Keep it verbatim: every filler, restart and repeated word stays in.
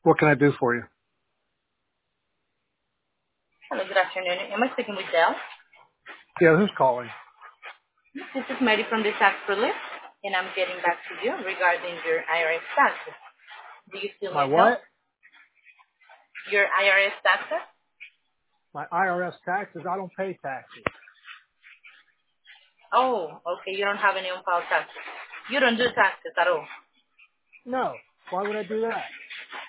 What can I do for you? Hello, good afternoon. Am I speaking with Dell? Yeah, who's calling? This is Mary from the tax relief, and I'm getting back to you regarding your I R S taxes. Do you still My need help? what? Your I R S taxes? My I R S taxes? I don't pay taxes. Oh, okay. You don't have any on-file taxes. You don't do taxes at all. No. Why would I do that?